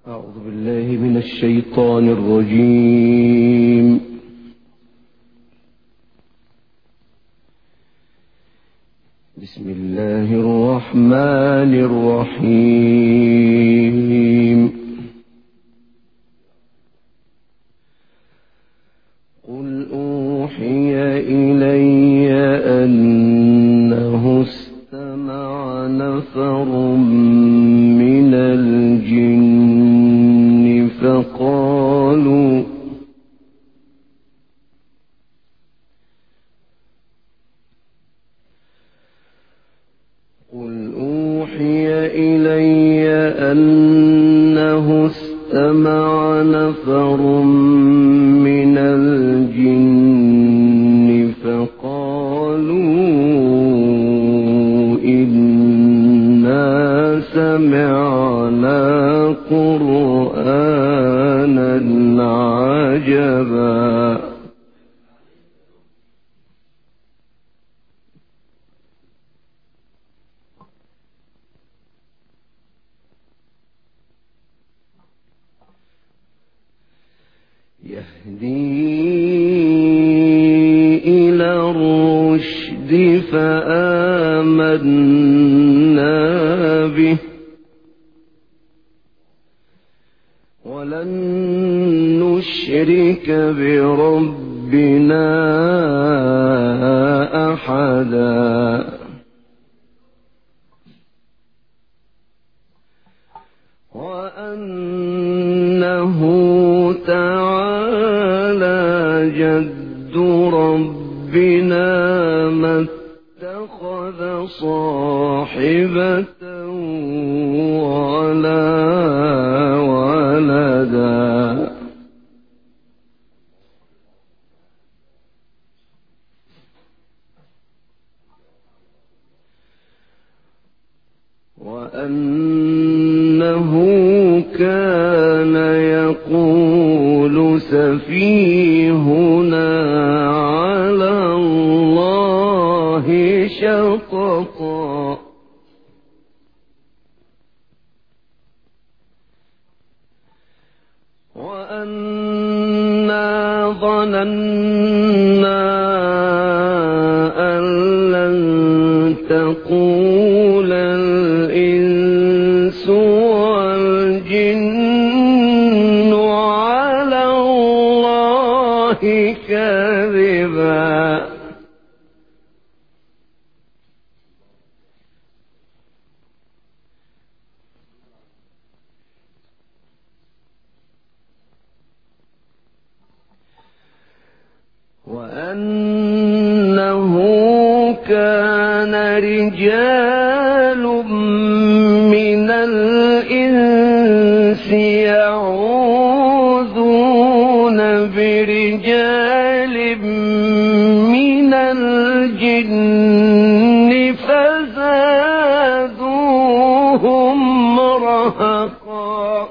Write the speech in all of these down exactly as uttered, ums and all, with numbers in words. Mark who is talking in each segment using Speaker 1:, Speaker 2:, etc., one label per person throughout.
Speaker 1: أعوذ بالله من الشيطان الرجيم. بسم الله الرحمن الرحيم. قل أوحي إلي أنه استمع نفر من الجن فقالوا قل أوحي إلي أنه استمع نفر من الجن فقالوا إنا سمعنا قرآنا عجبا يهدي إلى الرشد فآمنا به ولن نشرك بربنا أحدا وأنه تعالى جد ربنا ما اتخذ صاحبة ولا ولدا وأنه كان يقول سفيهنا على الله شططا وأنا ظننا أن لن تقول الإنس والجن على الله كذبا وأنه كان رجال من الإنس يعوذون برجال من الجن فزادوهم رهقا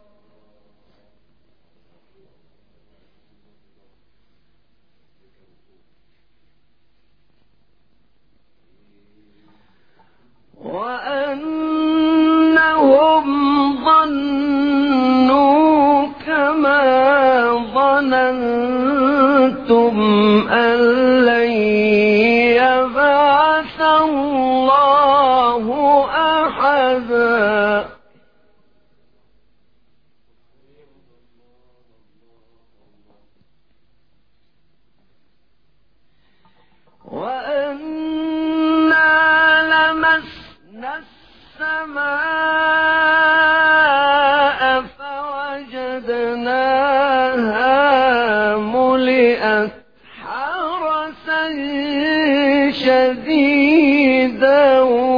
Speaker 1: وأنهم ظنوا كما ظننتم أن لن يبعث الله أحدا وأنا لمسنا السماء فوجدناها ملئت حرسا شديدا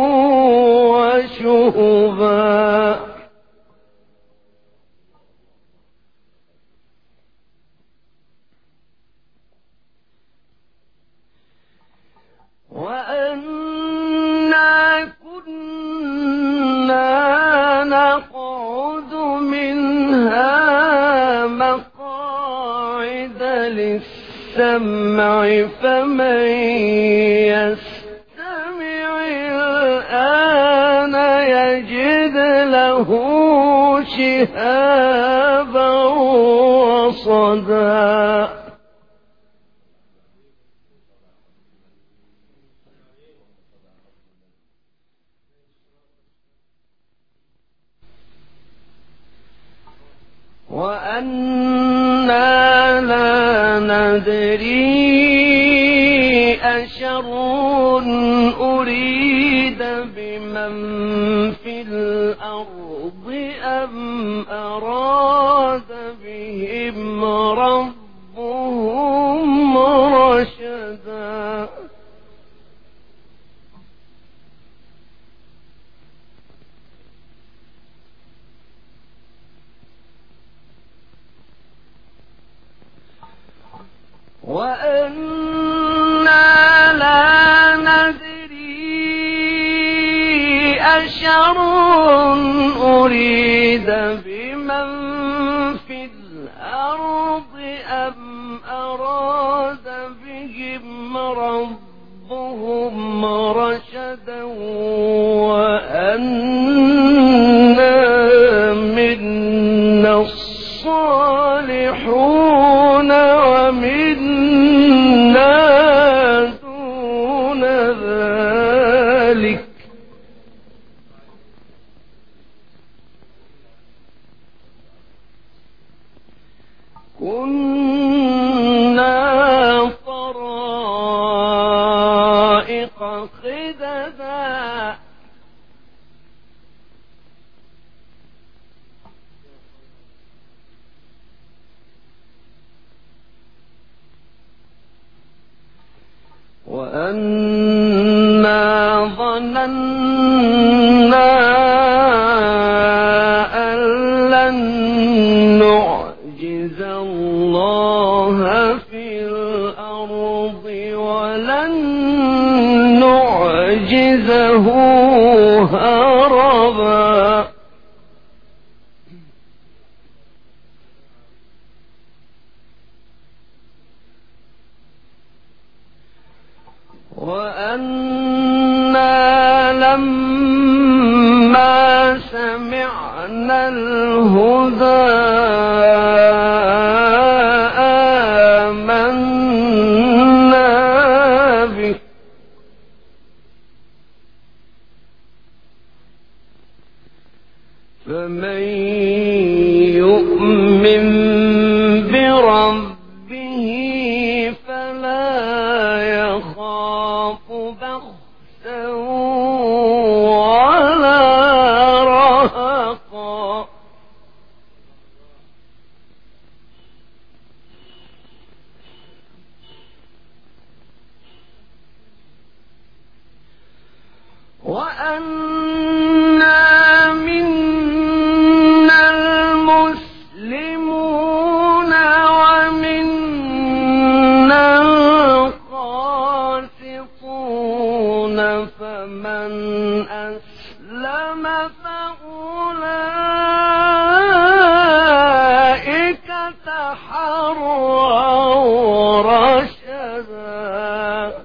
Speaker 1: وشهبا وأنا كنا نقعد منها مقاعد للسمع فمن يستمع الآن يجد له شهابا رصدا وأنا لا ندري أشر أريد بمن في الأرض أم أراد بهم ربهم رشدا وأنا لا ندري أشر أريد بمن في الأرض أم أراد بهم ربهم رشدا وأنا منا الصالحون ومنا دون ذلك كنا طرائق قددا وأنا ظننا أن لن نعجز الله في الأرض ولن نعجزه هربا وأنا لما سمعنا الهدى آمنا به فمن يؤمن بربه فلا يخاف بخسا ولا رهقا وأنا منا المسلمون ومنا القاسطون فمن أسلم فأولئك تحروا رشدا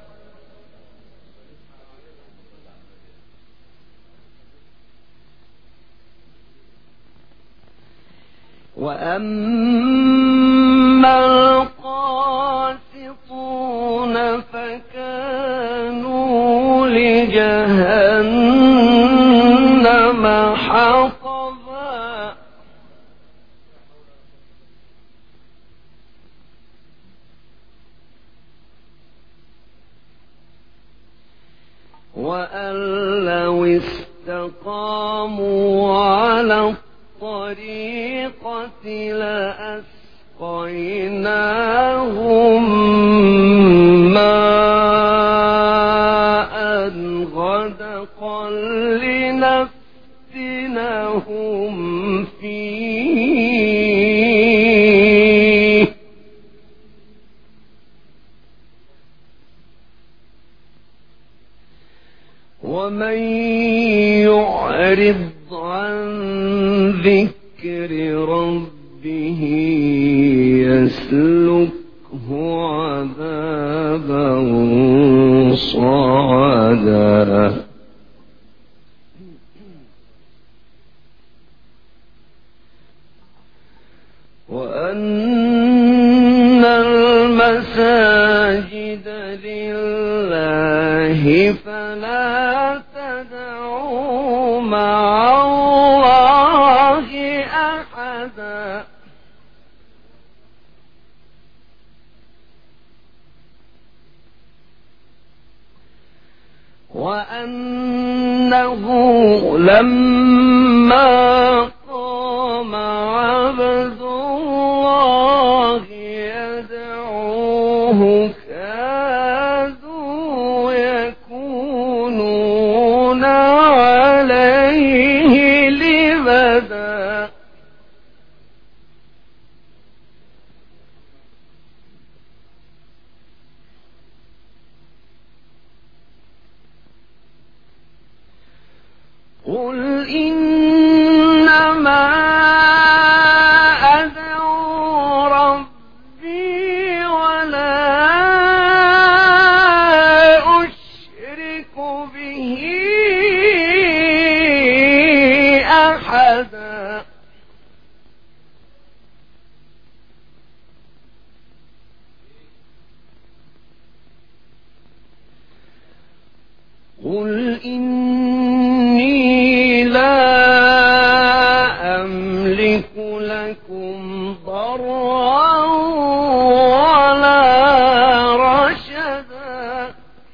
Speaker 1: وأما القاسطون فكانوا لجهنم حطبا وأن لو استقاموا على الطريقة لأسقيناهم ماء غدقا لنفتنهم فيه ومن يعرض عن ذكر ربه يسلكه عذابا صعدا وأن المساجد لله فلا تدعوا مع الله أحدا وأنه لما قام عبد الله يدعوه كادوا يكونون عليه لبدا قل إنما أدعو ربي ولا أشرك به أحدا قل إني لا أملك لكم ضرا ولا رشدا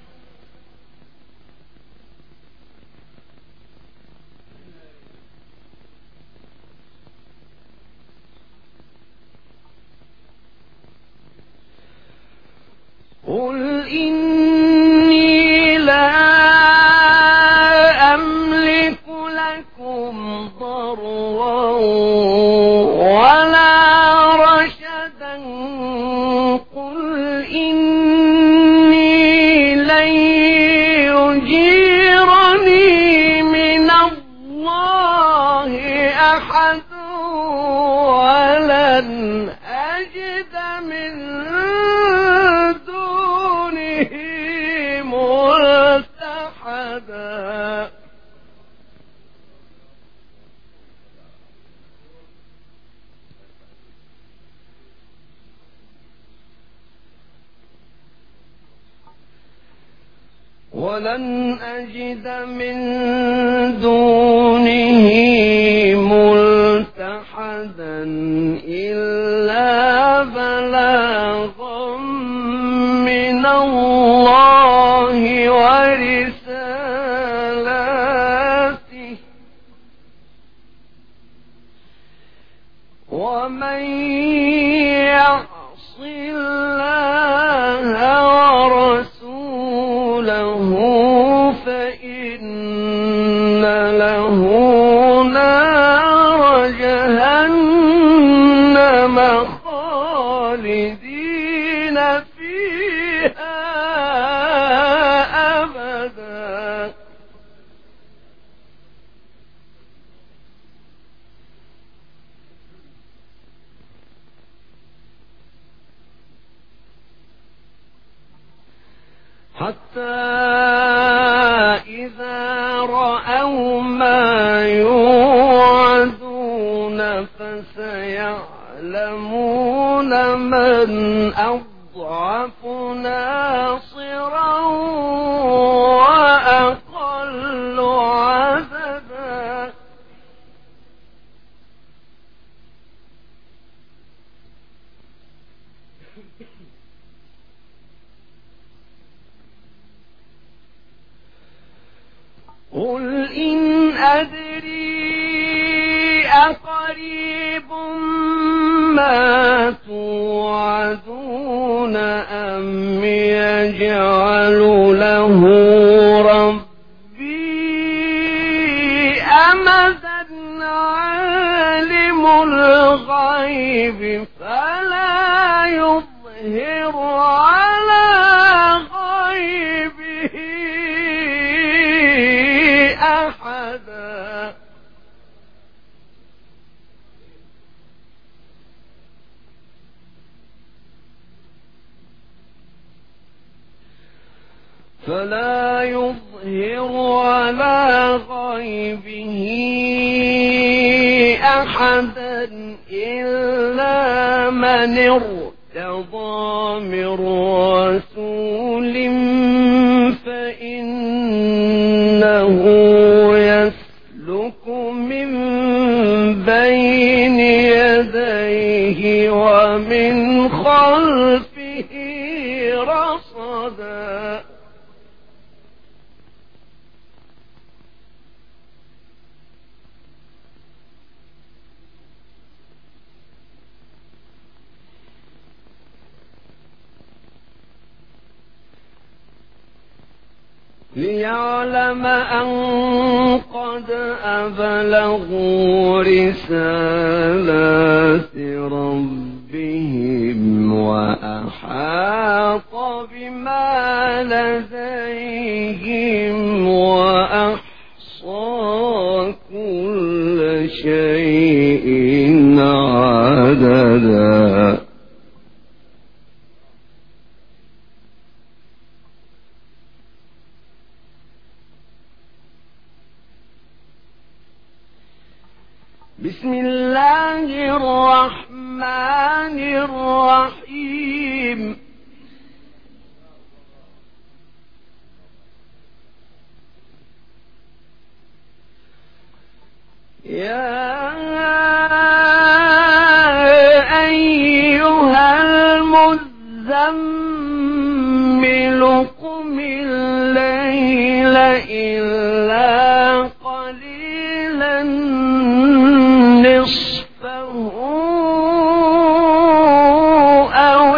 Speaker 1: قل إني لا أملك لكم ضرا ولا رشدا قل إني لن يجيرني من الله أحد ولن أجد من دونه ملتحدا ولن أجد من دونه ملتحدا إلا بلاغا من الله ورسالاته ومن يعص الله ورسوله فإن له نار جهنم خالدين فيها أبدا حتى إذا رأوا ما يوعدون فسيعلمون من أضعف ناصرا وأقل عددا قل إن أدري أقريب ما توعدون أم يجعل له ربي أمدا عالم الغيب فلا يظهر على غيبه أحدا فلا يظهر على غيبه أحدا إلا من ارتضى من رسول فإنه يسلك من بين يديه ومن خلفه رصدا ليعلم أن قد أبلغوا رسالات ربهم وأحاط بما لديهم وأحصى كل شيء عددا بسم الله الرحمن الرحيم يا أيها المزمل قم الليل إلا قليلا نصفه أو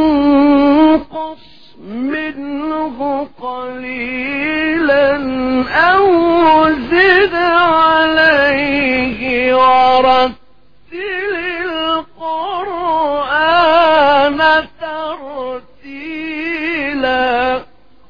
Speaker 1: انقص منه قليلا أو زد عليه ورتل القرآن ترتيلا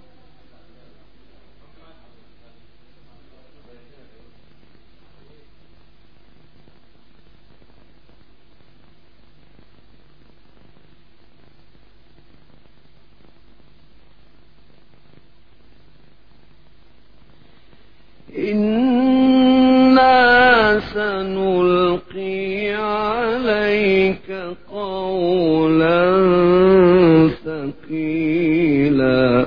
Speaker 1: إنا سنلقي عليك قولا ثقيلا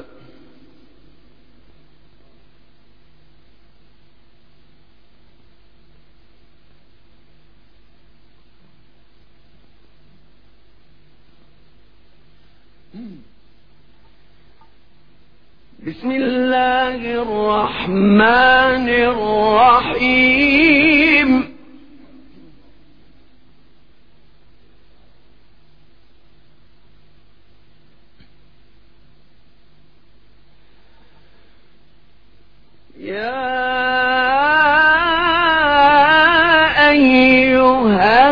Speaker 1: بسم الله الرحمن الرحيم يا أيها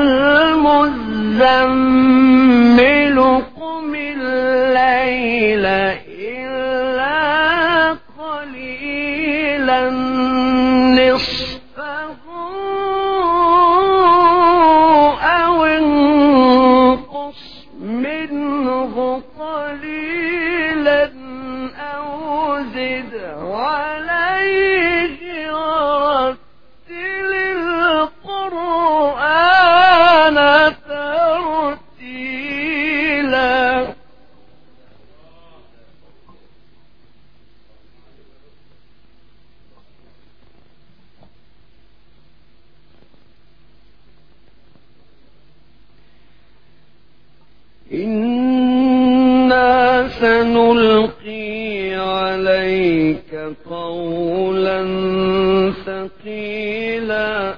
Speaker 1: المزمل قم الليل إلا قليلا نصفه أو انقص منه قليلا أو زد عليه ورتل القرآن ترتيلا إنا سنلقي عليك قولا ثقيلا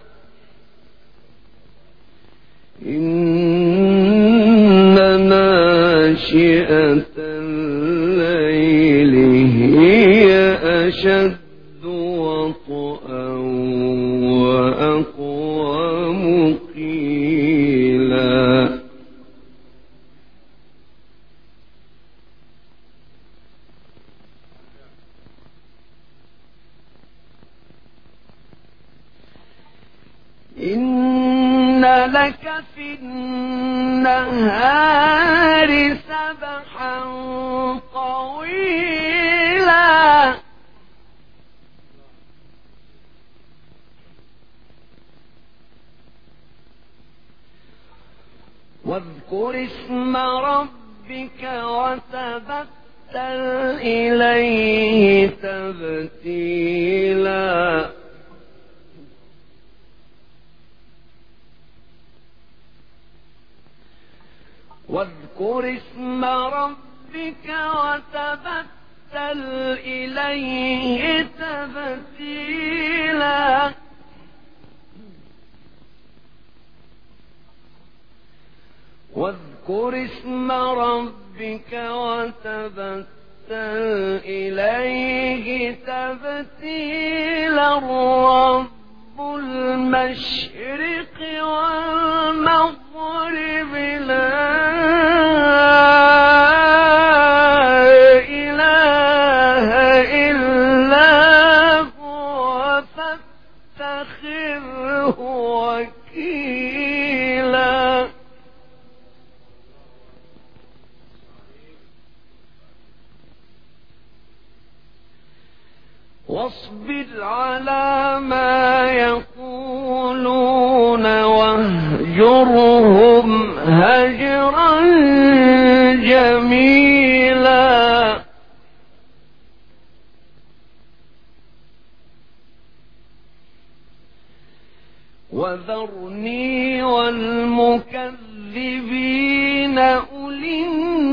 Speaker 1: إن ناشئة الليل هي أشد وطئا وأقوم قيلا إن لك في النهار سبحا طويلا واذكر اسم ربك وتبتل إليه تبتيلا واذكر اسم ربك وتبتل إليه تبتيلا واذكر اسم ربك وتبتل إليه تبتيلا رب المشرق والمغرب لا إله إلا هو فاتخذه وكيلا واصبر على ما يقولون واهجرهم هجرا جميلا وذرني والمكذبين أولي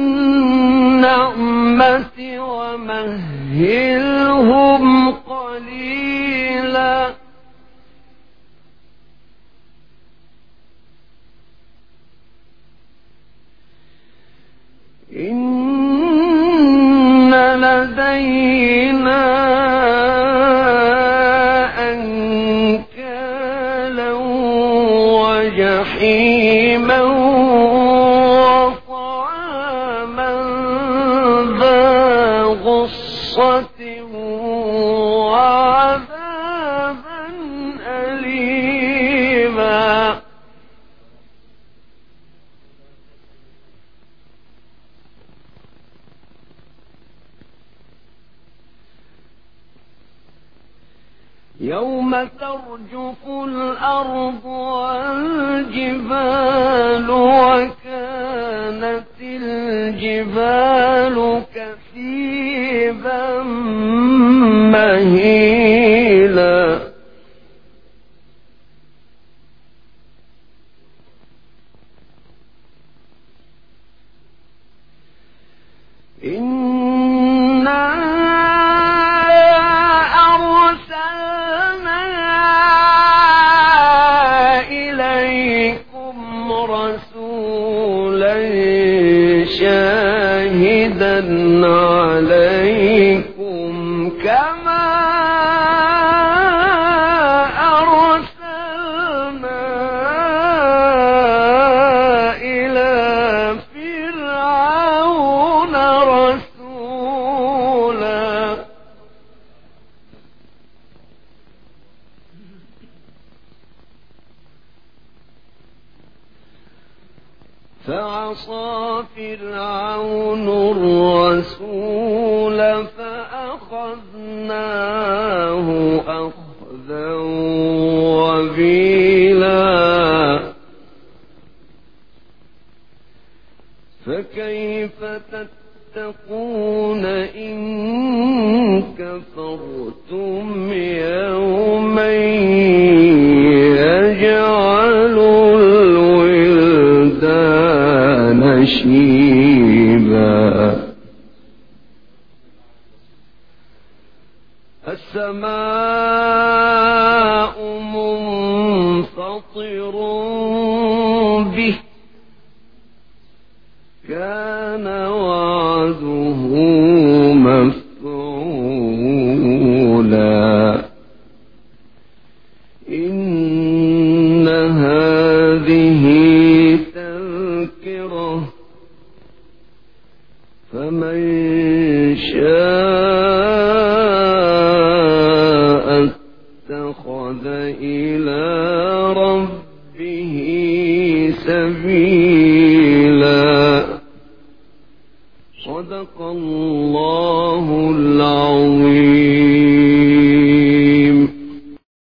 Speaker 1: النعمة ومهلهم قليلا إن لدينا أنكالا وجحيما وطعاما ذا غصة وعذابا أليما يوم ترجف الأرض والجبال وكانت الجبال كثيبا مهيلا إنا شاهدا عليكم كما أرسلنا إلى فرعون رسولا فعصى فرعون الرسول فأخذناه أخذا وبيلا فكيف تتقون إن كفرتم يوما يجعل الولدان شيبا السماء منفطر به كان وعده مفعولا إن هذه تذكرة فمن شاء اتخذ إلى ربه سبيلا